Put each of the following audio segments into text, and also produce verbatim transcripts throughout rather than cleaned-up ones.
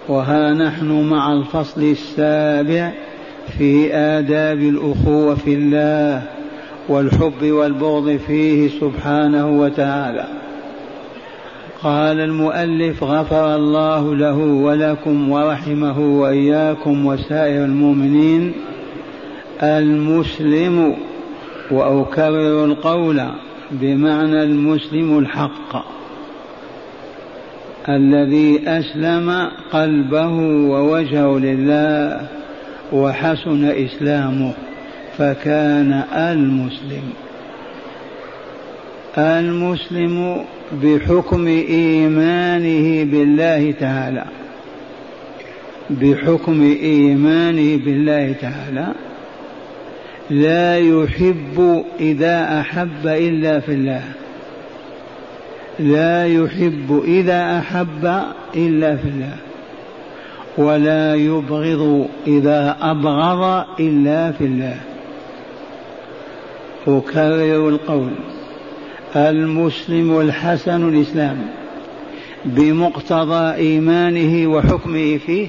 وها نحن مع الفصل السابع في آداب الأخوة في الله والحب والبغض فيه سبحانه وتعالى. قال المؤلف غفر الله له ولكم ورحمه وإياكم وسائر المؤمنين: المسلم، وأكرر القول بمعنى المسلم الحق، الذي أسلم قلبه ووجهه لله وحسن إسلامه فكان المسلم. المسلم بحكم إيمانه بالله تعالى، بحكم إيمانه بالله تعالى لا يحب إذا أحب إلا في الله، لا يحب إذا أحب إلا في الله، ولا يبغض إذا أبغض إلا في الله. أكرر القول: المسلم الحسن الإسلام بمقتضى إيمانه وحكمه فيه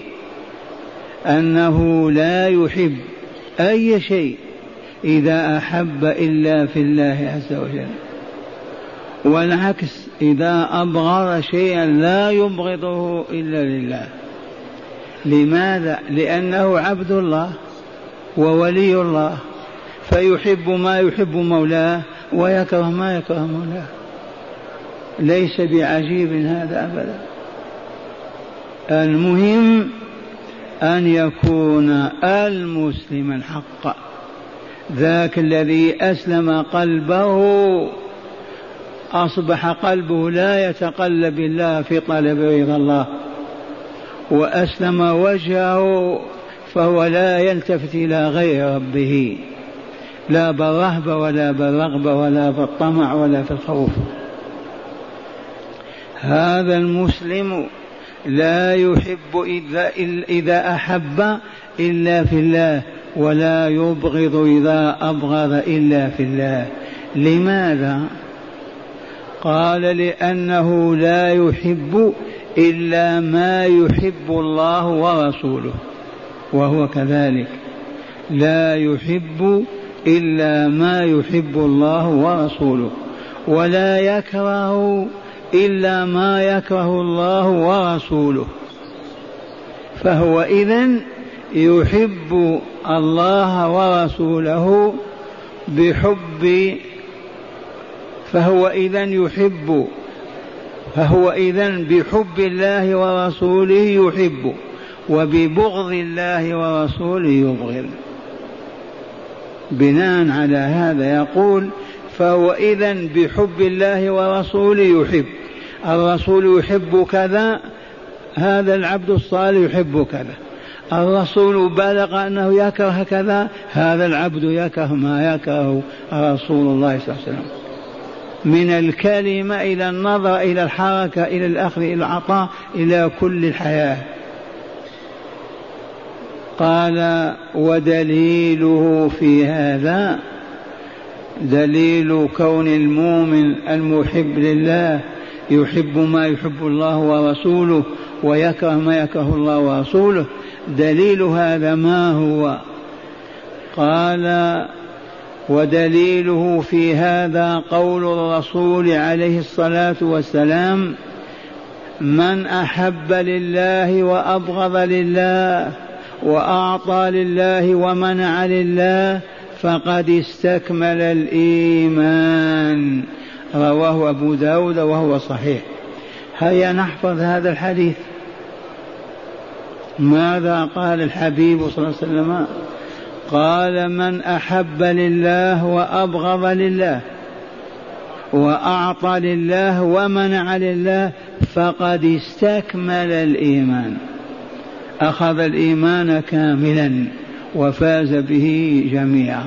أنه لا يحب أي شيء إذا أحب إلا في الله عز وجل، والعكس إذا أبغض شيئا لا يبغضه إلا لله. لماذا؟ لأنه عبد الله وولي الله، فيحب ما يحب مولاه ويكره ما يكره مولاه. ليس بعجيب هذا أبدا. المهم أن يكون المسلم الحق، ذاك الذي أسلم قلبه أصبح قلبه لا يتقلب إلا في طلب رضا الله، وأسلم وجهه فهو لا يلتفت إلى غير ربه، لا بالرهبة ولا بالرغبة ولا بالطمع ولا في الخوف. هذا المسلم لا يحب إذا, إذا أحب إلا في الله، ولا يبغض إذا أبغض إلا في الله. لماذا؟ قال: لأنه لا يحب إلا ما يحب الله ورسوله، وهو كذلك، لا يحب إلا ما يحب الله ورسوله، ولا يكره إلا ما يكره الله ورسوله. فهو إذن يحب الله ورسوله بحب، فهو إذن يحب فهو إذن بحب الله ورسوله يحب، وببغض الله ورسوله يبغض. بناء على هذا يقول: فهو إذن بحب الله ورسوله يحب. الرسول يحب كذا، هذا العبد الصالح يحب كذا. الرسول بلغ أنه يكره كذا، هذا العبد يكره ما يكره رسول الله صلى الله عليه وسلم، من الكلمة إلى النظر إلى الحركة إلى الأخذ إلى العطاء إلى كل الحياة. قال: ودليله في هذا، دليل كون المؤمن المحب لله يحب ما يحب الله ورسوله ويكره ما يكره الله ورسوله، دليل هذا ما هو؟ قال: ودليله في هذا قول الرسول عليه الصلاة والسلام: من أحب لله وأبغض لله وأعطى لله ومنع لله فقد استكمل الإيمان. رواه أبو داود وهو صحيح. هيا نحفظ هذا الحديث. ماذا قال الحبيب صلى الله عليه وسلم؟ قال: من أحب لله وأبغض لله وأعطى لله ومنع لله فقد استكمل الإيمان، أخذ الإيمان كاملا وفاز به جميعا.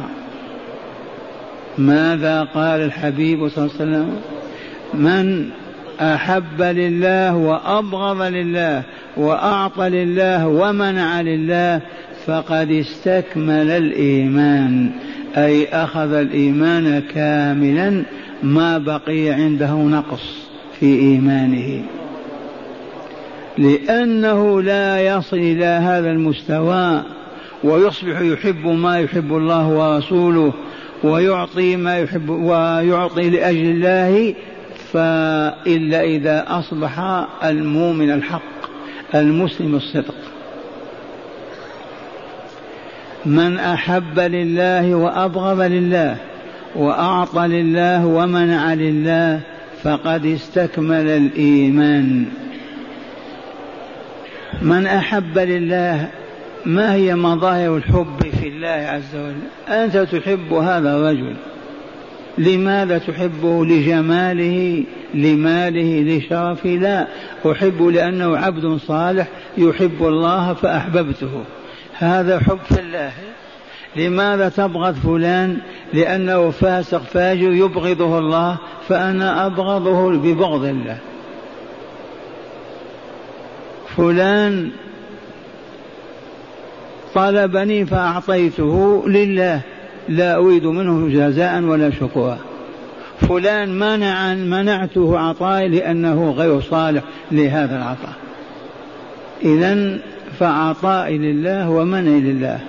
ماذا قال الحبيب صلى الله عليه وسلم؟ من أحب لله وأبغض لله وأعطى لله ومنع لله فقد استكمل الإيمان، أي أخذ الإيمان كاملا ما بقي عنده نقص في إيمانه. لأنه لا يصل إلى هذا المستوى ويصبح يحب ما يحب الله ورسوله ويعطي ما يحب ويعطي لأجل الله فإلا إذا أصبح المؤمن الحق المسلم الصدق. من أحب لله وأبغض لله وأعطى لله ومنع لله فقد استكمل الإيمان. من أحب لله، ما هي مظاهر الحب في الله عز وجل؟ أنت تحب هذا الرجل، لماذا تحبه؟ لجماله، لماله، لشرفه؟ لا، أحب لأنه عبد صالح يحب الله فأحببته، هذا حب في الله. لماذا تبغض فلان؟ لأنه فاسق فاجر يبغضه الله فأنا أبغضه ببغض الله. فلان طلبني فأعطيته لله لا أريد منه جزاء ولا شكورا. فلان منع منعته عطائي لأنه غير صالح لهذا العطاء. إذن فعطائي لله ومنعي لله.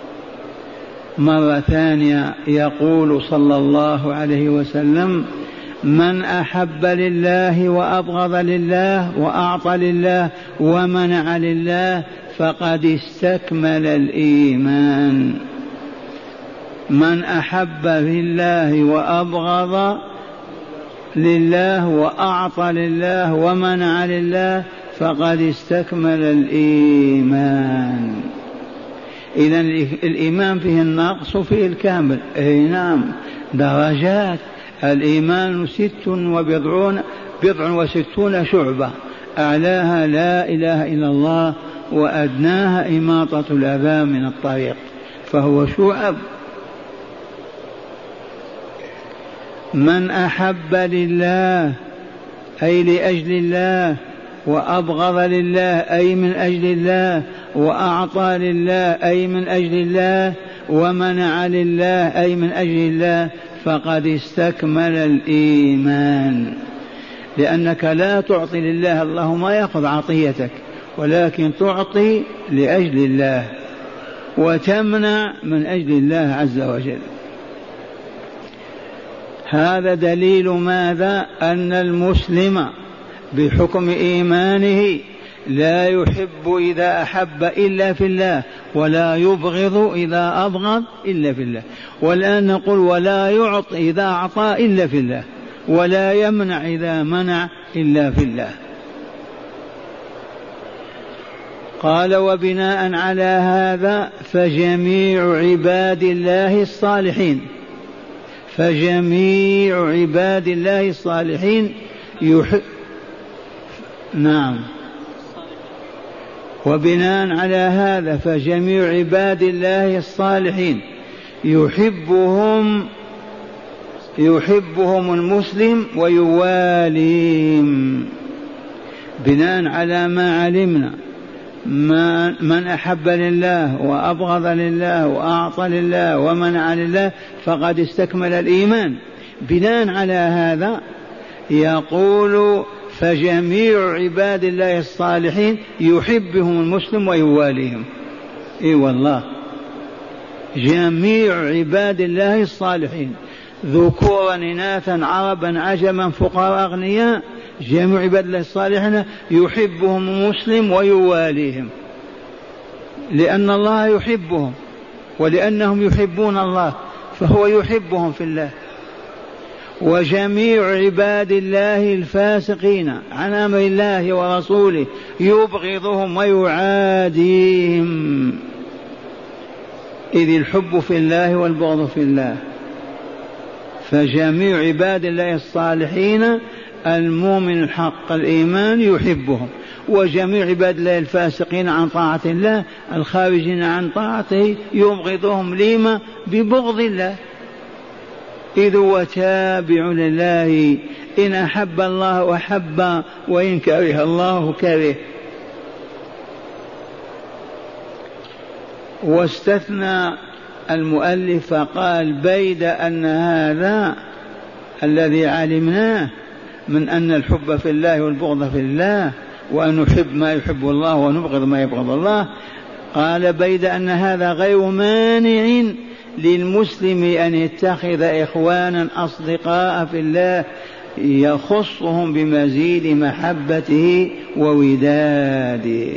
مرة ثانية يقول صلى الله عليه وسلم: من أحب لله وأبغض لله وأعطى لله ومنع لله فقد استكمل الإيمان. من أحب لله وأبغض لله وأعطى لله ومنع لله فقد استكمل الإيمان. إذن الإيمان فيه النقص وفيه الكامل. أي نعم، درجات. الإيمان ست وبضعون بضع وستون شعبة، أعلاها لا إله إلا الله وأدناها إماطة الأذى من الطريق، فهو شعب. من أحب لله أي لأجل الله، وأبغض لله أي من أجل الله، وأعطى لله أي من أجل الله، ومنع لله أي من أجل الله فقد استكمل الإيمان. لأنك لا تعطي لله، الله ما يأخذ عطيتك، ولكن تعطي لأجل الله وتمنع من أجل الله عز وجل. هذا دليل ماذا؟ أن المسلم بحكم إيمانه لا يحب إذا أحب إلا في الله، ولا يبغض إذا أبغض إلا في الله. والآن نقول ولا يعطي إذا أعطى إلا في الله، ولا يمنع إذا منع إلا في الله. قال: وبناء على هذا فجميع عباد الله الصالحين فجميع عباد الله الصالحين يحب نعم وبناء على هذا فجميع عباد الله الصالحين يحبهم يحبهم المسلم ويواليهم. بناء على ما علمنا، ما من أحب لله وأبغض لله وأعطى لله ومنع لله فقد استكمل الإيمان. بناء على هذا يقول: فجميع عباد الله الصالحين يحبهم المسلم ويواليهم. اي والله، جميع عباد الله الصالحين ذكورا إناثا عربا عجما فقراء أغنياء، جميع عباد الله الصالحين يحبهم المسلم ويواليهم، لأن الله يحبهم ولأنهم يحبون الله فهو يحبهم في الله. وجميع عباد الله الفاسقين عن أمر الله ورسوله يبغضهم ويعاديهم، إذ الحب في الله والبغض في الله. فجميع عباد الله الصالحين المؤمن الحق الإيمان يحبهم، وجميع عباد الله الفاسقين عن طاعة الله الخارجين عن طاعته يبغضهم. لما؟ ببغض الله، إذ هو تابع لله، إن أحب الله أحب وإن كره الله كره. واستثنى المؤلف فقال: بيد أن هذا الذي علمناه من أن الحب في الله والبغض في الله وأن نحب ما يحب الله ونبغض ما يبغض الله. قال بيد أن هذا غير مانع للمسلم أن يتخذ إخوانا أصدقاء في الله يخصهم بمزيد محبته ووداده.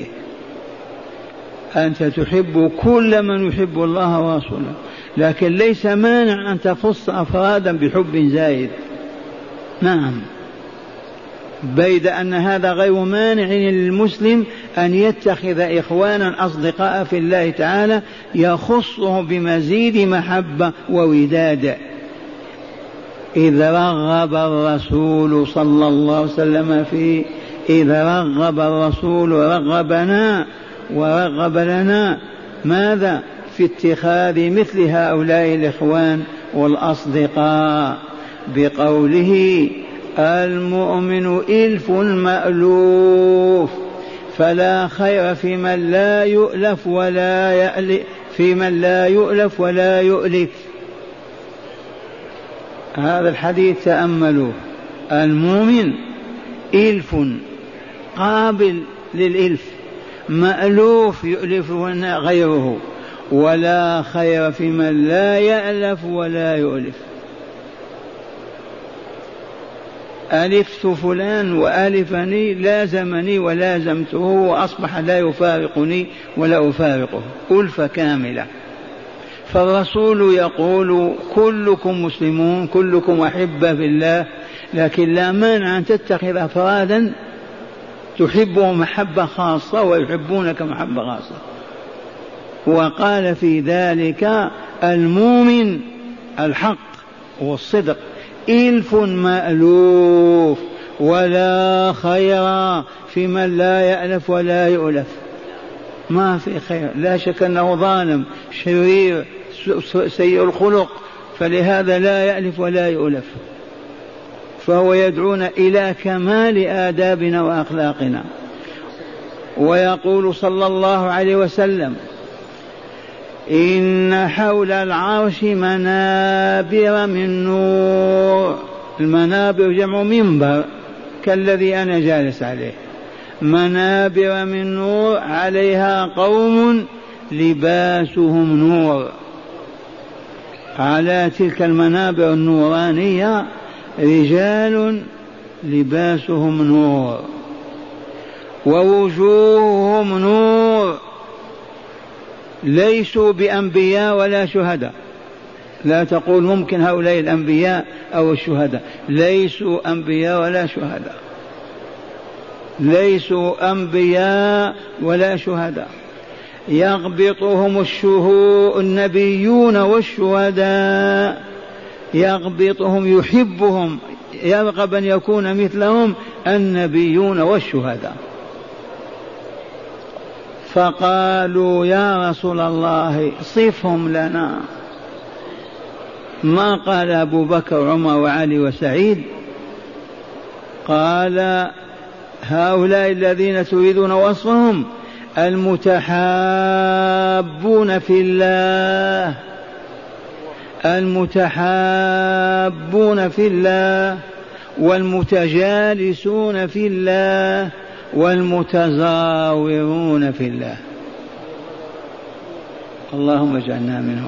أنت تحب كل من يحب الله ورسوله، لكن ليس مانع أن تخص أفرادا بحب زايد. نعم، بيد أن هذا غير مانع للمسلم أن يتخذ إخوانا أصدقاء في الله تعالى يخصهم بمزيد محبة ووداد. إذ رغب الرسول صلى الله عليه وسلم في إذ رغب الرسول رغبنا ورغب لنا ماذا؟ في اتخاذ مثل هؤلاء الإخوان والأصدقاء بقوله المؤمن إلف مألوف فلا خير في من لا يؤلف ولا يألف في من لا يؤلف ولا يؤلف. هذا الحديث تأملوه. المؤمن إلف قابل للإلف، مألوف يؤلف غيره، ولا خير في من لا يألف ولا يؤلف. ألفت فلان وألفني، لازمني ولازمته وأصبح لا يفارقني ولا أفارقه، ألفة كاملة. فالرسول يقول كلكم مسلمون كلكم أحبة في الله، لكن لا مانع أن تتخذ أفرادا تحبهم محبة خاصة ويحبونك محبة خاصة. وقال في ذلك المؤمن الحق والصدق إلف مألوف ولا خير في من لا يألف ولا يؤلف. ما في خير، لا شك أنه ظالم شرير سيء الخلق، فلهذا لا يألف ولا يؤلف. فهو يدعونا إلى كمال آدابنا وأخلاقنا. ويقول صلى الله عليه وسلم إن حول العرش منابر من نور. المنابر جمع منبر كالذي أنا جالس عليه. منابر من نور عليها قوم لباسهم نور. على تلك المنابر النورانية رجال لباسهم نور ووجوههم نور، ليسوا بأنبياء ولا شهداء. لا تقول ممكن هؤلاء الأنبياء أو الشهداء، ليسوا أنبياء ولا شهداء، ليسوا أنبياء ولا شهداء. يغبطهم الشهود النبيون والشهداء، يغبطهم يحبهم يرغب أن يكون مثلهم النبيون والشهداء. فقالوا يا رسول الله صفهم لنا. ما قال أبو بكر وعمر وعلي وسعيد، قال هؤلاء الذين تريدون وصفهم المتحابون في الله، المتحابون في الله والمتجالسون في الله والمتزاورون في الله. اللهم اجعلنا منهم.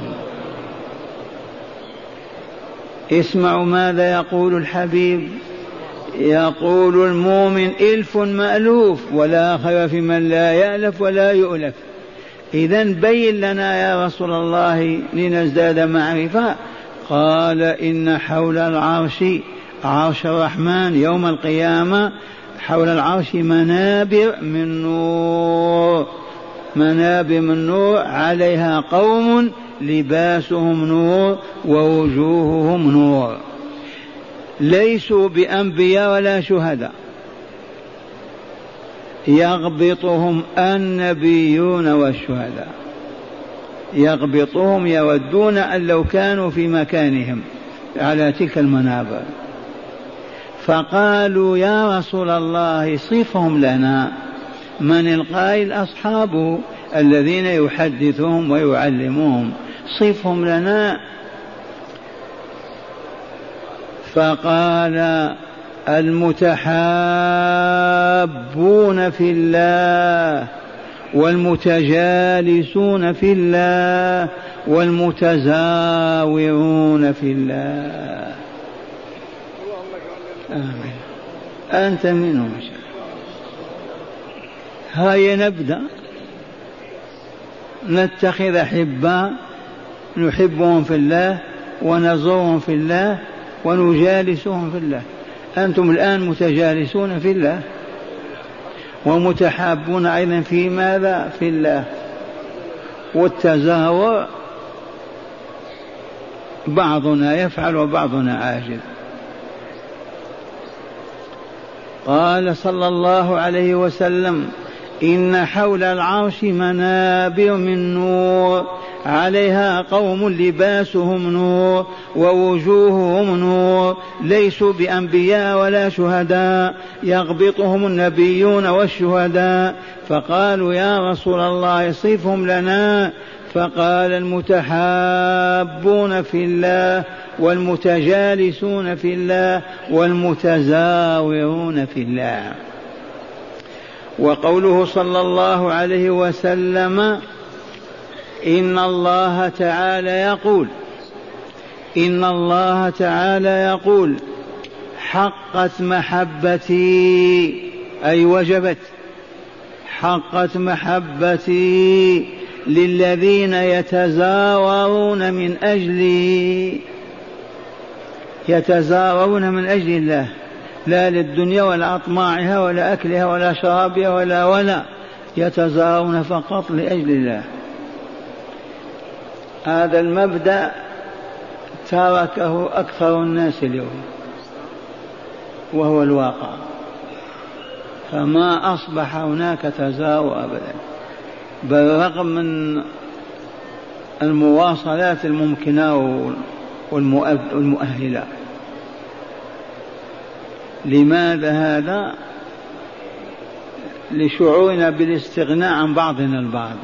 اسمعوا ماذا يقول الحبيب، يقول المؤمن إلف مألوف ولا خير في من لا يألف ولا يؤلف. إذن بين لنا يا رسول الله لنزداد معرفة. قال إن حول العرش، عرش الرحمن يوم القيامة، حول العرش منابر من نور، منابر من نور عليها قوم لباسهم نور ووجوههم نور، ليسوا بأنبياء ولا شهداء. يغبطهم النبيون والشهداء، يغبطهم يودون أن لو كانوا في مكانهم على تلك المنابر. فقالوا يا رسول الله صفهم لنا. من القائل؟ أصحابه الذين يحدثهم ويعلمهم، صفهم لنا. فقال المتحابون في الله والمتجالسون في الله والمتزاورون في الله. آمين. أنت منهم. هيا نبدأ نتخذ أحباء نحبهم في الله ونزورهم في الله ونجالسهم في الله. أنتم الآن متجالسون في الله ومتحابون أيضا في ماذا؟ في الله. والتزاور بعضنا يفعل وبعضنا عاجز. قال صلى الله عليه وسلم: إن حول العرش منابر من نور عليها قوم لباسهم نور ووجوههم نور ليسوا بأنبياء ولا شهداء يغبطهم النبيون والشهداء. فقالوا: يا رسول الله صفهم لنا. فقال: المتحابون في الله والمتجالسون في الله والمتزاورون في الله. وقوله صلى الله عليه وسلم: إن الله تعالى يقول إن الله تعالى يقول حقت محبتي، أي وجبت، حقت محبتي للذين يتزاورون من أجلي، يتزاورون من أجل الله، لا للدنيا ولا أطماعها ولا أكلها ولا شرابها ولا ولا يتزاورون فقط لأجل الله. هذا المبدأ تركه أكثر الناس اليوم وهو الواقع، فما أصبح هناك تزاور أبدا، بل رغم من المواصلات الممكنة والمؤهلة. لماذا هذا؟ لشعورنا بالاستغناء عن بعضنا البعض.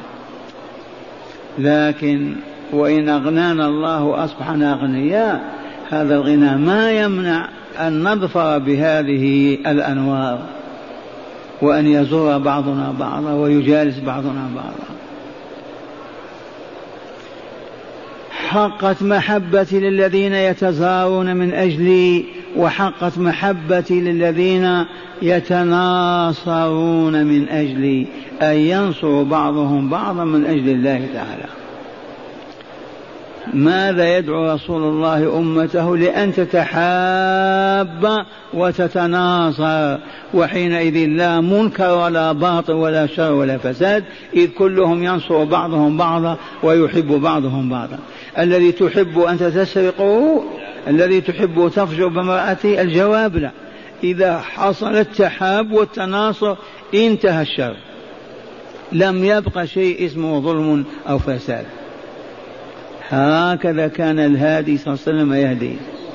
لكن وإن أغنانا الله أصبحنا أغنياء، هذا الغنى ما يمنع أن نظفر بهذه الأنوار وأن يزور بعضنا بعضا ويجالس بعضنا بعضا. حقت محبتي للذين يتزاورون من أجلي، وحقت محبتي للذين يتناصرون من أجلي، أي ينصر بعضهم بعضا من أجل الله تعالى. ماذا يدعو رسول الله أمته؟ لأن تتحاب وتتناصر، وحينئذ لا منكر ولا باطل ولا شر ولا فساد، إذ كلهم ينصر بعضهم بعضا ويحب بعضهم بعضا. الذي تحب أنت تسرقه؟ الذي تحب تفجر بامرأته؟ الجواب لا. إذا حصل التحاب والتناصر انتهى الشر، لم يبق شيء اسمه ظلم أو فساد. هكذا كان الهادي صلى الله عليه وسلم يهدي.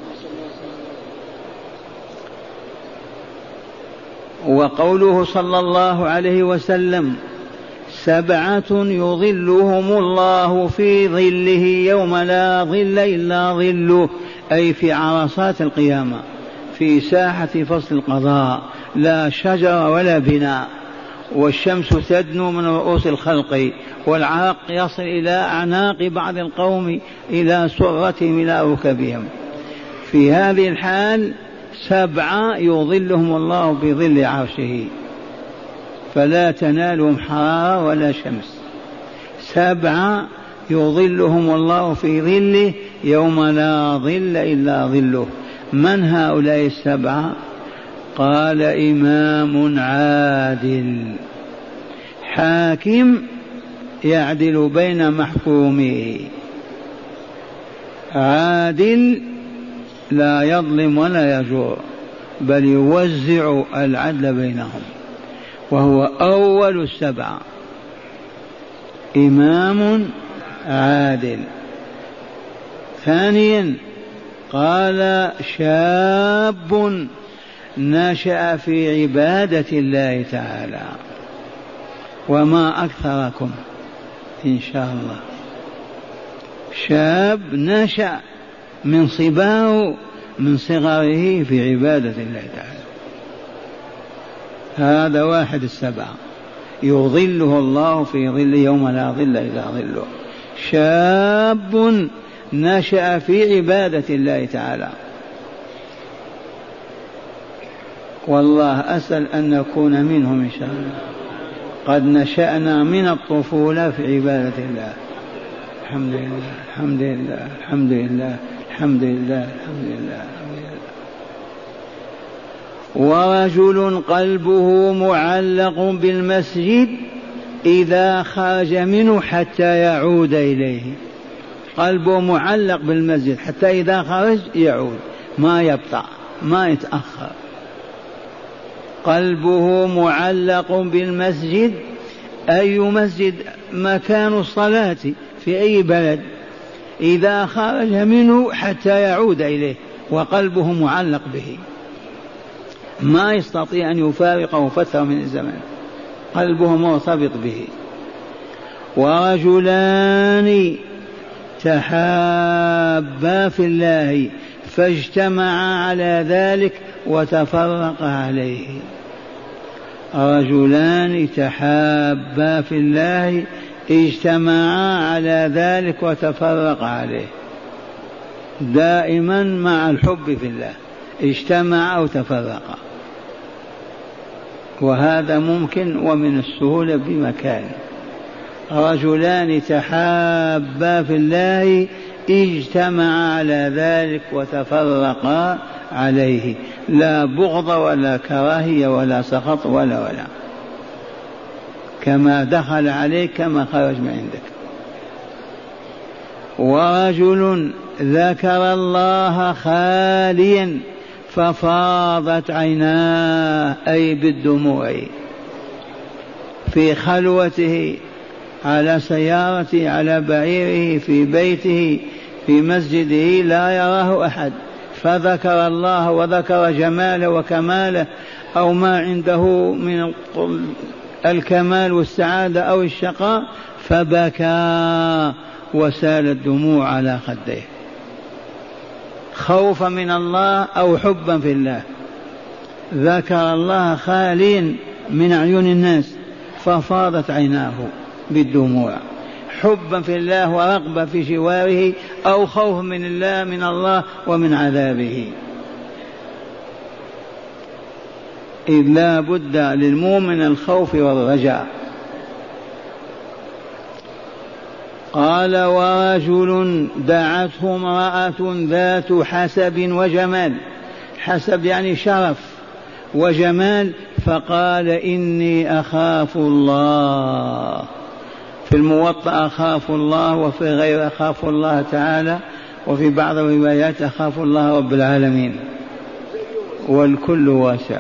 وقوله صلى الله عليه وسلم: سبعة يظلهم الله في ظله يوم لا ظل إلا ظله، أي في عرصات القيامة، في ساحة فصل القضاء، لا شجر ولا بناء، والشمس تدنو من رؤوس الخلق، والعرق يصل إلى أعناق بعض القوم إلى سرتهم إلى ركبهم. في هذه الحال سبعة يظلهم الله بظل عرشه فلا تنالهم حرارة ولا شمس. سبعة يظلهم الله في ظله يوم لا ظل إلا ظله. من هؤلاء السبعة؟ قال: إمام عادل، حاكم يعدل بين محكومه، عادل لا يظلم ولا يجور بل يوزع العدل بينهم، وهو أول السبعة. إمام عادل. ثانيا قال: شاب نشأ في عبادة الله تعالى. وما أكثركم إن شاء الله، شاب نشأ من صباه من صغره في عبادة الله تعالى. هذا واحد السبعة يظله الله في ظل يوم لا ظل إلا ظله. شاب نشأ في عبادة الله تعالى. والله أسأل أن نكون منهم إن شاء الله. قد نشأنا من الطفولة في عبادة الله. الحمد لله الحمد لله الحمد لله الحمد لله الحمد لله. ورجل قلبه معلق بالمسجد إذا خرج منه حتى يعود إليه. قلبه معلق بالمسجد حتى إذا خرج يعود، ما يبطأ ما يتأخر. قلبه معلق بالمسجد، أي مسجد؟ مكان الصلاة في أي بلد، إذا خرج منه حتى يعود إليه وقلبه معلق به، ما يستطيع أن يفارقه فترة من الزمن، قلبه مرتبط به. ورجلان تحابا في الله فاجتمعا على ذلك وتفرقا عليه. رجلان تحابا في الله اجتمعا على ذلك وتفرقا عليه. دائما مع الحب في الله اجتمعا أو تفرقا، وهذا ممكن ومن السهولة بمكان. رجلان تحابا في الله اجتمعا على ذلك وتفرقا عليه، لا بغض ولا كراهية ولا سخط ولا ولا، كما دخل عليك كما خرج من عندك. ورجل ذكر الله خاليا ففاضت عيناه، أي بالدموع، في خلوته، على سيارته، على بعيره، في بيته، في مسجده، لا يراه أحد، فذكر الله وذكر جماله وكماله أو ما عنده من الكمال والسعادة أو الشقاء، فبكى وسالت دموع على خديه، خوفا من الله أو حبا في الله. ذكر الله خالين من عيون الناس ففاضت عيناه بالدموع، حبا في الله ورغبة في جواره أو خوف من الله من الله ومن عذابه. إذ لا بد للمؤمن الخوف والرجاء. قال ورجل دعته امرأة ذات حسب وجمال، حسب يعني شرف وجمال، فقال إني أخاف الله. في الموطأ أخاف الله، وفي غير أخاف الله تعالى، وفي بعض الروايات أخاف الله رب العالمين، والكل واسع.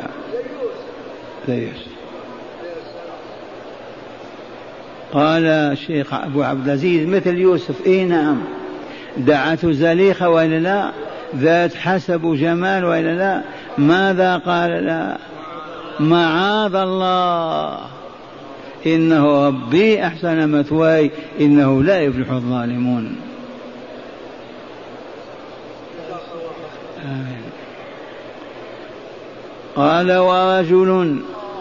قال الشيخ أبو عبد العزيز مثل يوسف، إيه نعم، دعته زليخة وإلا لا، ذات حسب وجمال وإلا لا، ماذا قال؟ لا، معاذ الله، إنه ربي أحسن مثواي إنه لا يفلح الظالمون. آمين. قال ورجل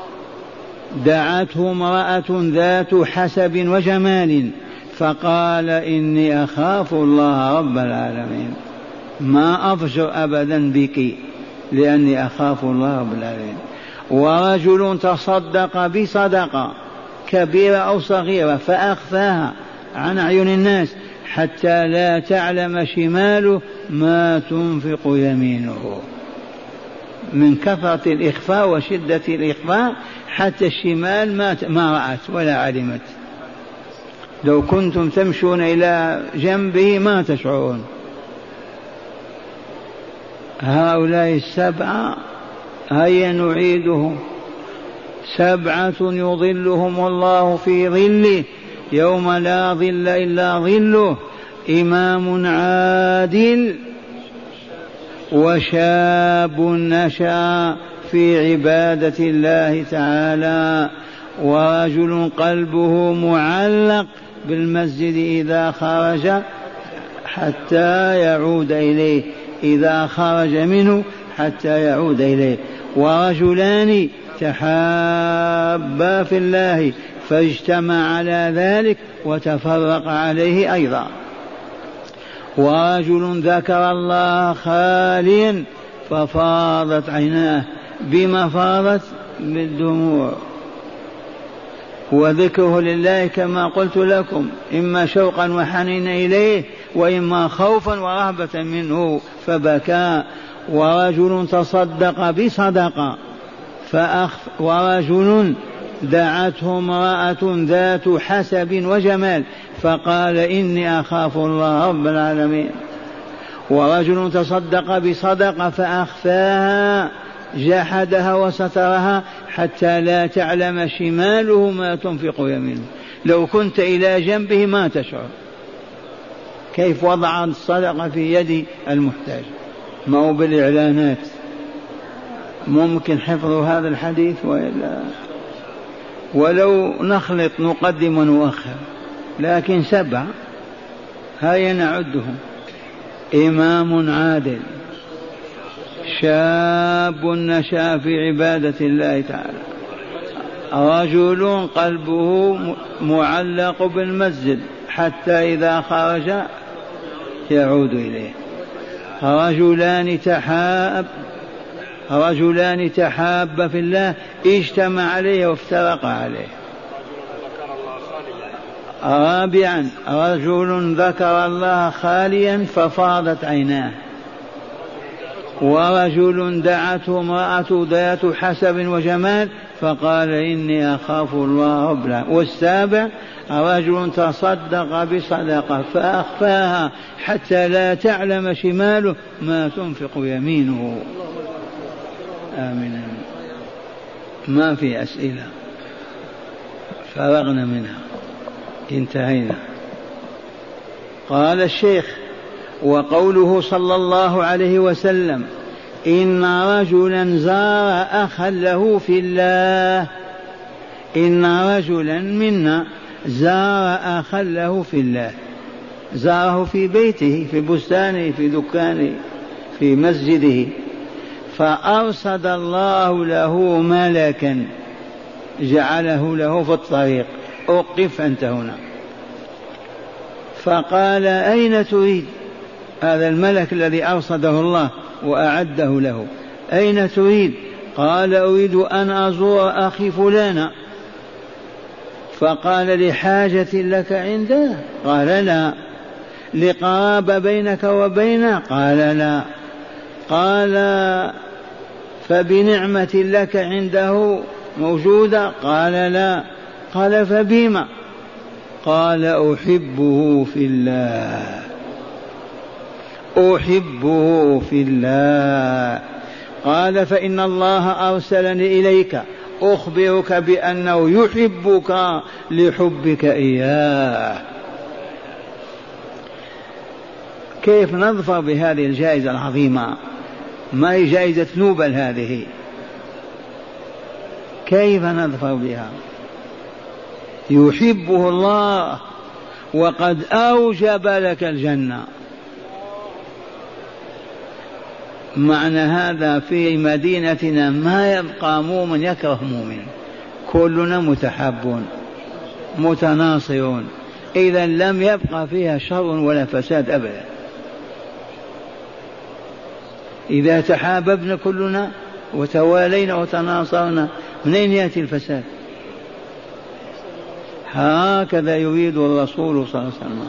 دعته امرأة ذات حسب وجمال فقال إني أخاف الله رب العالمين، ما أفجر أبدا بك لأني أخاف الله رب العالمين. ورجل تصدق بصدقة كبيرة أو صغيرة فأخفاها عن عيون الناس حتى لا تعلم شماله ما تنفق يمينه، من كثرة الإخفاء وشدة الإخفاء حتى الشمال ما ما رأت ولا علمت. لو كنتم تمشون إلى جنبه ما تشعرون. هؤلاء السبعة هيا نعيدهم. سبعة يظلهم الله في ظله يوم لا ظل إلا ظله: إمام عادل، وشاب نشأ في عبادة الله تعالى، ورجل قلبه معلق بالمسجد إذا خرج حتى يعود إليه، إذا خرج منه حتى يعود إليه. ورجلان تحابا في الله فاجتمع على ذلك وتفرق عليه أيضا. ورجل ذكر الله خاليا ففاضت عيناه. بما فاضت؟ بالدموع. وذكره لله كما قلت لكم إما شوقا وحنينا إليه وإما خوفا ورهبة منه فبكى. ورجل تصدق بصدقة فأخف ورجل دعته امرأة ذات حسب وجمال فقال إني أخاف الله رب العالمين. ورجل تصدق بصدقة فأخفاها جحدها وسترها حتى لا تعلم شماله ما تنفق يمينه. لو كنت إلى جنبه ما تشعر. كيف وضع الصدقة في يد المحتاج؟ ما هو بالإعلانات. ممكن حفظ هذا الحديث وإلا ولو نخلط نقدم ونؤخر، لكن سبع هيا نعدهم: إمام عادل، شاب نشأ في عبادة الله تعالى، رجل قلبه معلق بالمسجد حتى إذا خرج يعود إليه، رجلان تحاب رجلان تحاب في الله اجتمع عليه وافترق عليه. رابعا رجل ذكر الله خاليا ففاضت عيناه. ورجل دعته امرأة ذات حسب وجمال فقال إني أخاف الله رب العالمين. والسابع رجل تصدق بصدقة فأخفاها حتى لا تعلم شماله ما تنفق يمينه. آمين. ما في أسئلة، فرغنا منها، انتهينا. قال الشيخ: وقوله صلى الله عليه وسلم: إن رجلا زار أخا له في الله. إن رجلا منا زار أخا له في الله، زاره في بيته، في بستانه، في دكانه، في مسجده، فأرصد الله له ملكا جعله له في الطريق: أوقف أنت هنا. فقال: أين تريد؟ هذا الملك الذي أرصده الله وأعده له، أين تريد؟ قال: أريد أن أزور أخي فلانا. فقال: لحاجة لك عنده؟ قال: لا. لقرابة بينك وبينه؟ قال: لا. قال: فبنعمة لك عنده موجودة؟ قال: لا. قال: فبما؟ قال: أحبه في الله، أحبه في الله. قال: فإن الله أرسلني إليك أخبرك بأنه يحبك لحبك إياه. كيف نظفر بهذه الجائزة العظيمة؟ ما هي جائزة نوبل هذه، كيف نظفر بها؟ يحبه الله وقد أوجب لك الجنة. معنى هذا في مدينتنا ما يبقى مؤمن يكره مؤمن، كلنا متحابون متناصرون، إذا لم يبقى فيها شر ولا فساد أبدا. إذا تحاببنا كلنا وتوالينا وتناصرنا منين يأتي الفساد؟ هكذا يريد الرسول صلى الله عليه وسلم.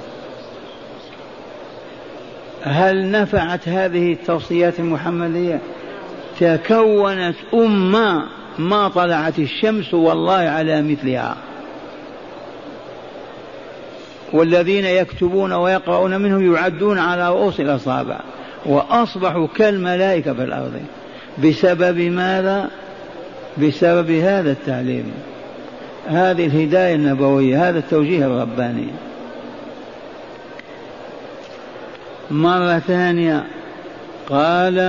هل نفعت هذه التوصيات المحمدية؟ تكونت أمة ما طلعت الشمس والله على مثلها، والذين يكتبون ويقرؤون منهم يعدون على رؤوس الأصابع، وأصبحوا كالملائكة في الأرض. بسبب ماذا؟ بسبب هذا التعليم، هذه الهداية النبوية، هذا التوجيه الرباني. مرة ثانية قال: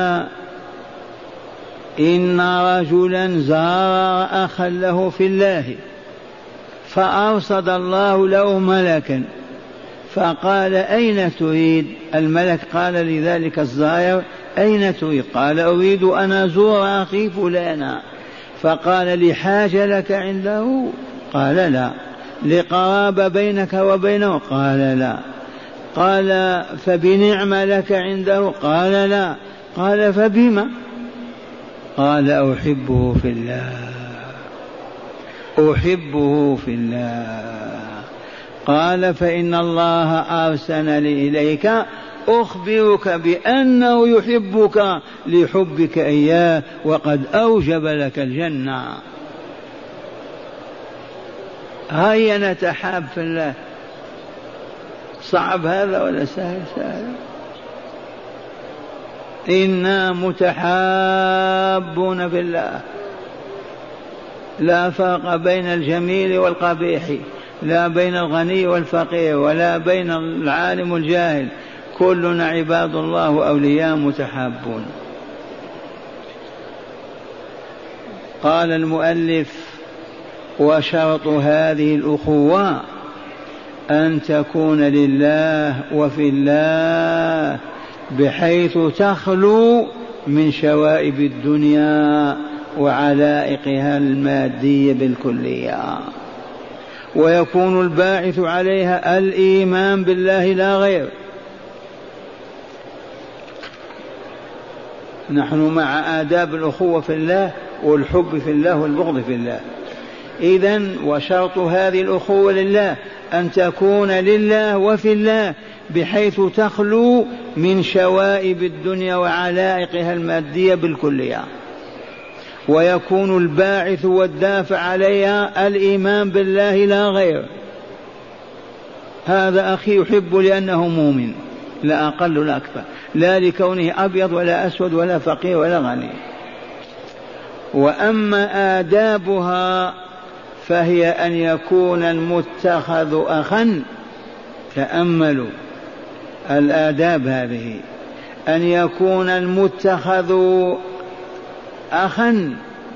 إن رجلا زار أخا له في الله فأرصد الله له ملكا فقال: أين تريد؟ الملك قال لذلك الزائر: أين تريد؟ قال: أريد أن أزور أخي فلانا. فقال لحاجة لك عنده؟ قال لا. لقرابة بينك وبينه؟ قال لا. قال فبنعمة لك عنده؟ قال لا. قال فبما؟ قال أحبه في الله، أحبه في الله. قال فإن الله أرسلني إليك أخبرك بأنه يحبك لحبك إياه وقد أوجب لك الجنة. هيا نتحاب في الله. صعب هذا ولا سهل؟ سهل. إنا متحابون في الله، لا فرق بين الجميل والقبيح، لا بين الغني والفقير، ولا بين العالم والجاهل، كلنا عباد الله وأولياء متحابون. قال المؤلف وشرط هذه الأخوة أن تكون لله وفي الله، بحيث تخلو من شوائب الدنيا وعلائقها المادية بالكلية، ويكون الباعث عليها الإيمان بالله لا غير. نحن مع آداب الأخوة في الله والحب في الله والبغض في الله. إذن وشرط هذه الأخوة لله أن تكون لله وفي الله، بحيث تخلو من شوائب الدنيا وعلائقها المادية بالكلية، ويكون الباعث والدافع عليها الإيمان بالله لا غير. هذا أخي يحب لأنه مؤمن، لا أقل لا أكثر، لا لكونه أبيض ولا أسود ولا فقير ولا غني. وأما آدابها فهي أن يكون المتخذ أخا، تأملوا الآداب هذه، أن يكون المتخذ أخا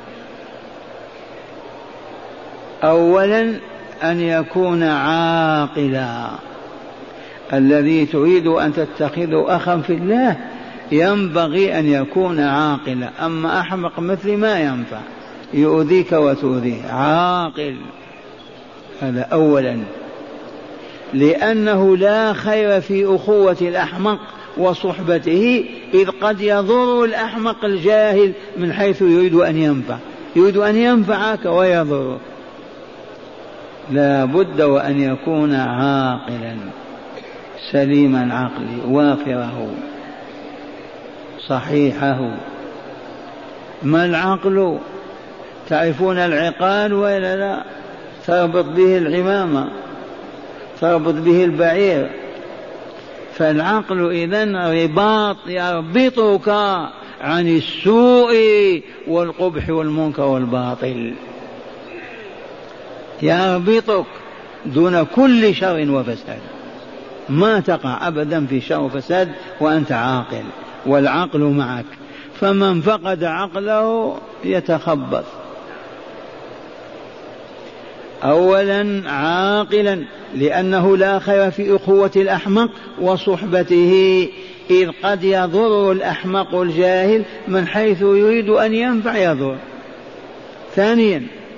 أولا أن يكون عاقلا. الذي تريد أن تتخذه أخا في الله ينبغي أن يكون عاقلا، أما أحمق مثل ما ينفع، يؤذيك وتؤذيه. عاقل هذا أولا، لأنه لا خير في أخوة الأحمق وصحبته، إذ قد يضر الأحمق الجاهل من حيث يريد أن ينفع، يريد أن ينفعك ويضرك. لا بد وأن يكون عاقلا سليما عقلي وافره صحيحه. ما العقل؟ تعرفون العقال ولا لا؟ تربط به العمامة، تربط به البعير. فالعقل إذن رباط يربطك عن السوء والقبح والمنكر والباطل، يربطك دون كل شر وفساد، ما تقع أبدا في شر وفساد وأنت عاقل والعقل معك. فمن فقد عقله يتخبط. أولا عاقلا، لأنه لا خير في أخوة الأحمق وصحبته، إذ قد يضر الأحمق الجاهل من حيث يريد أن ينفع يضر. ثانيا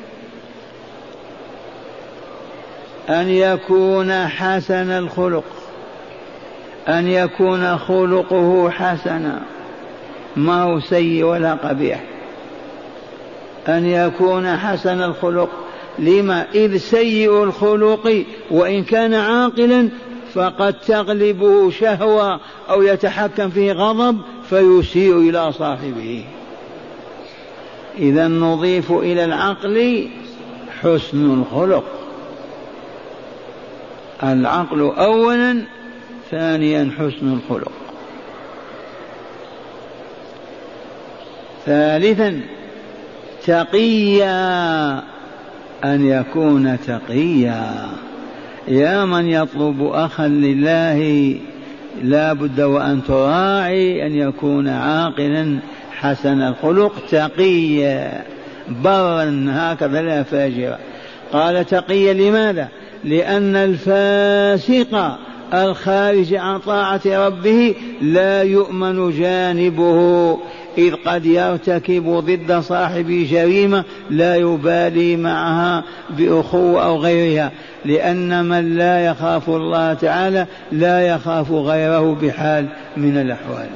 أن يكون حسن الخلق، أن يكون خلقه حسنا، ما هو سيء ولا قبيح، أن يكون حسن الخلق. لما؟ إذ سيء الخلق وإن كان عاقلا فقد تغلبه شهوة أو يتحكم فيه غضب فيسيء إلى صاحبه. إذا نضيف إلى العقل حسن الخلق، العقل أولا، ثانيا حسن الخلق. ثالثا تقيا، أن يكون تقيا. يا من يطلب أخا لله لا بد وأن تراعي أن يكون عاقلا حسن الخلق تقيا برا، هكذا لا فاجرا. قال تقيا لماذا؟ لأن الفاسق الخارج عن طاعة ربه لا يؤمن جانبه، إذ قد يرتكب ضد صاحبه جريمة لا يبالي معها بأخوة أو غيرها، لأن من لا يخاف الله تعالى لا يخاف غيره بحال من الأحوال.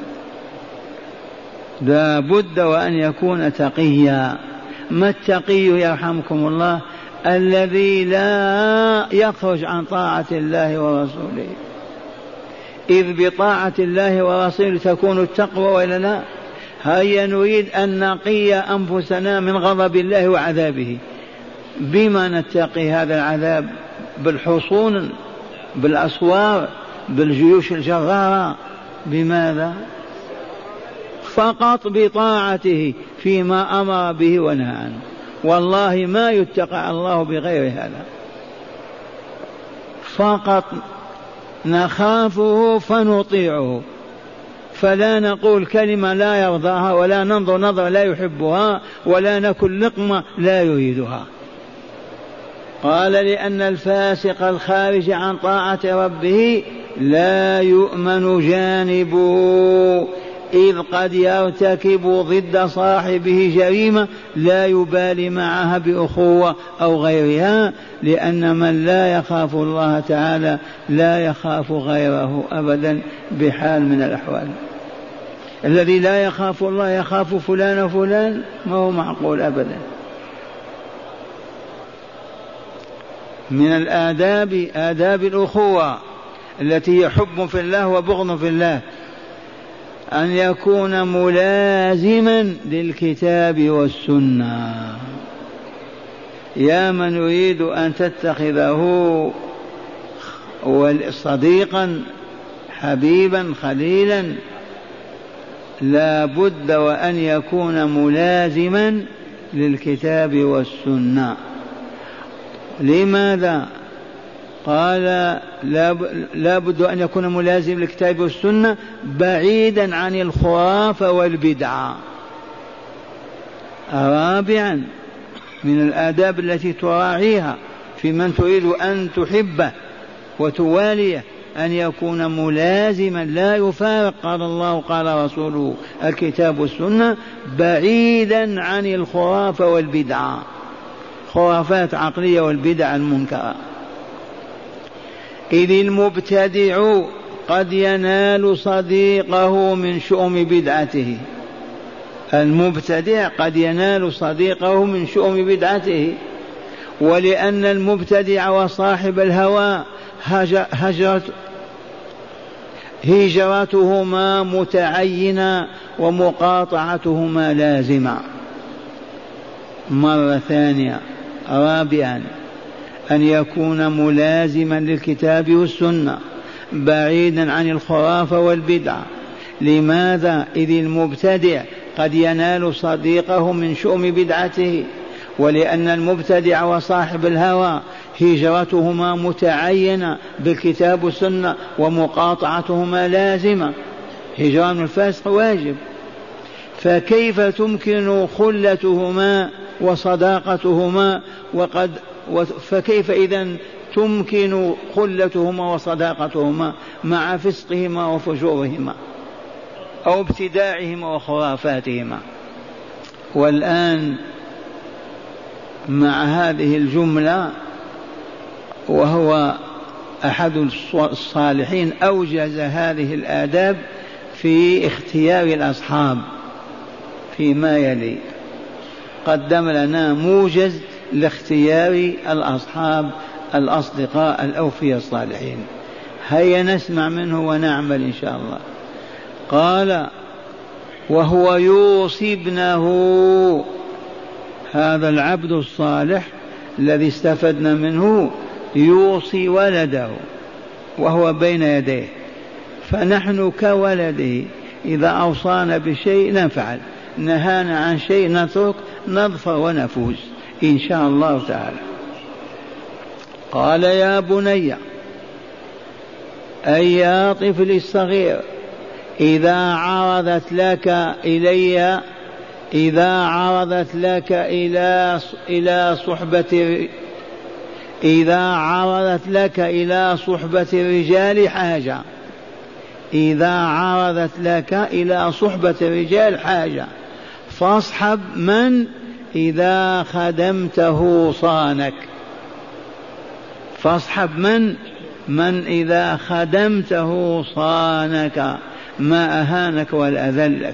لا بد وأن يكون تقيا. ما التقي يرحمكم الله؟ الذي لا يخرج عن طاعة الله ورسوله، إذ بطاعة الله ورسوله تكون التقوى وإلا لا؟ هيا نريد أن نقي أنفسنا من غضب الله وعذابه. بما نتقي هذا العذاب؟ بالحصون، بالأسوار، بالجيوش الجرارة. بماذا؟ فقط بطاعته فيما أمر به ونهى عنه. والله ما يتقى الله بغير هذا، فقط نخافه فنطيعه، فلا نقول كلمة لا يرضاها، ولا ننظر نظرة لا يحبها، ولا نكن لقمة لا يريدها. قال لأن الفاسق الخارج عن طاعة ربه لا يؤمن جانبه، إذ قد يرتكب ضد صاحبه جريمة لا يبالي معها بأخوة أو غيرها، لأن من لا يخاف الله تعالى لا يخاف غيره أبدا بحال من الأحوال. الذي لا يخاف الله يخاف فلان وفلان، ما هو معقول أبدا. من الآداب آداب الأخوة التي هي حب في الله وبغض في الله أن يكون ملازما للكتاب والسنة. يا من يريد أن تتخذه صديقا حبيبا خليلا لا بد وأن يكون ملازما للكتاب والسنة. لماذا؟ قال لا بد أن يكون ملازم للكتاب والسنة بعيدا عن الخرافة والبدعة. رابعا من الآداب التي تراعيها في من تريد أن تحبه وتواليه أن يكون ملازما لا يفارق قال الله قال رسوله الكتاب والسنة، بعيدا عن الخرافة والبدعة، خرافات عقلية والبدع المنكرة. إذ المبتدع قد ينال صديقه من شؤم بدعته، المبتدع قد ينال صديقه من شؤم بدعته. ولأن المبتدع وصاحب الهوى هجرت هجرتهما متعينة ومقاطعتهما لازمة. مرة ثانية. رابعا أن يكون ملازما للكتاب والسنة بعيدا عن الخرافة والبدعة. لماذا؟ إذ المبتدع قد ينال صديقه من شؤم بدعته، ولأن المبتدع وصاحب الهوى هجرتهما متعينة بالكتاب والسنة ومقاطعتهما لازمة. هجران الفاسق واجب، فكيف تمكن خلتهما وصداقتهما وقد فكيف إذن تمكن خلتهما وصداقتهما مع فسقهما وفجورهما أو ابتداعهما وخرافاتهما؟ والآن مع هذه الجملة، وهو أحد الصالحين أوجز هذه الآداب في اختيار الأصحاب فيما يلي، قدم لنا موجز لاختيار الأصحاب الأصدقاء الأوفياء الصالحين. هيا نسمع منه ونعمل إن شاء الله. قال وهو يوصي ابنه، هذا العبد الصالح الذي استفدنا منه يوصي ولده وهو بين يديه، فنحن كولده إذا أوصانا بشيء نفعل، نهانا عن شيء نترك، نظفر ونفوز إن شاء الله تعالى. قال يا بني أي يا طفلي الصغير، إذا عرضت لك إلي إذا عرضت لك إلى إلى صحبة إذا عرضت لك إلى صحبة الرجال حاجة، إذا عرضت لك إلى صحبة الرجال حاجة فاصحب من إذا خدمته صانك، فاصحب من من إذا خدمته صانك، ما أهانك ولا أذلك.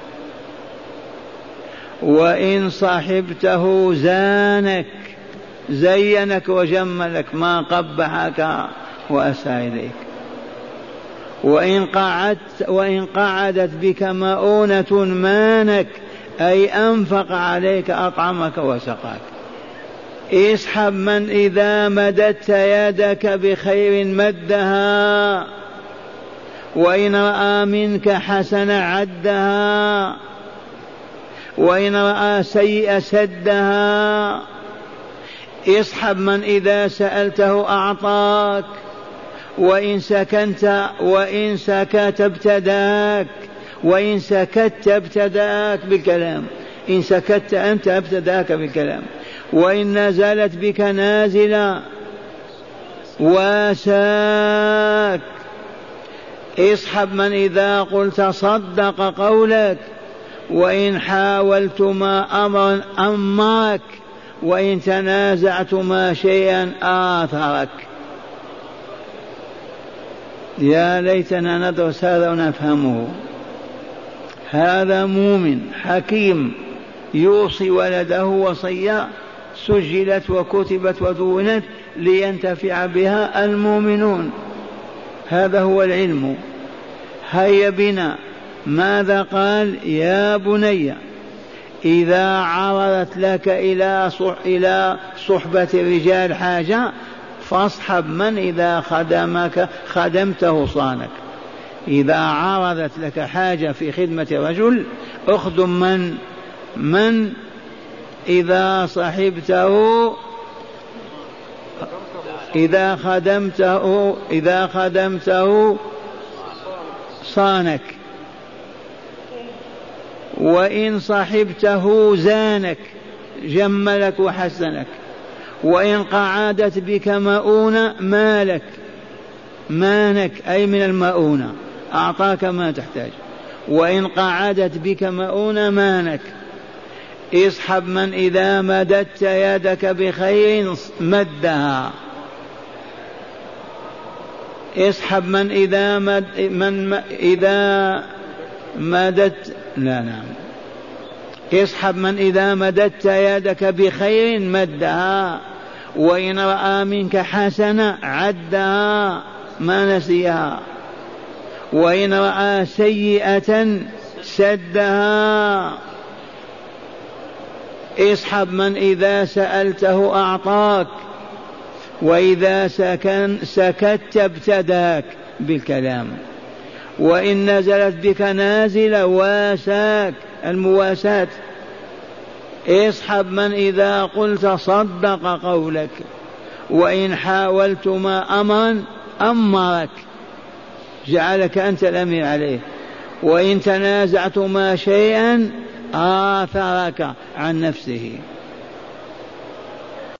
وإن صحبته زانك، زينك وجملك، ما قبحك وأساء إليك. وإن قعدت وإن قعدت بك مؤونة مانك، أي أنفق عليك أطعمك وسقاك. اسحب من إذا مددت يدك بخير مدها، وإن رأى منك حسنة عدها، وإن رأى سيئة سدها. اسحب من إذا سألته أعطاك، وإن سكنت وإن سكت ابتداك، وإن سكت ابتداك بالكلام، إن سكت أنت ابتداك بالكلام. وإن نزلت بك نازلة واساك. اسحب من إذا قلت صدق قولك، وإن حاولتما أمرا أمرك، وإن تنازعتما شيئا آثرك. يا ليتنا ندرس هذا ونفهمه. هذا مؤمن حكيم يوصي ولده وصية سجلت وكتبت ودونت لينتفع بها المؤمنون. هذا هو العلم. هيا بنا، ماذا قال؟ يا بني إذا عرضت لك إلى إلى صحبة الرجال حاجة فاصحب من إذا خدمك خدمته صانك. إذا عرضت لك حاجة في خدمة رجل اخدم من من إذا صحبته إذا خدمته إذا خدمته صانك. وإن صحبته زانك، جملك وحسنك. وإن قعدت بك مؤونة مالك، مانك أي من المؤونة، أعطاك ما تحتاج. وإن قعدت بك مؤونة مانك. اسحب من إذا مددت يدك بخير مدها. اسحب من إذا مد من إذا مددت لا نعم اسحب من إذا مددت يدك بخير مدها، وإن رأى منك حسنة عدها ما نسيها، وإن رأى سيئة سدها. اسحب من إذا سألته أعطاك، وإذا سكن سكت ابتداك بالكلام. وإن نزلت بك نازلة واساك، المواساة. اسحب من إذا قلت صدق قولك، وإن حاولتما أمرا أمرك، جعلك أنت الأمير عليه. وإن تنازعتما شيئا آثرك عن نفسه.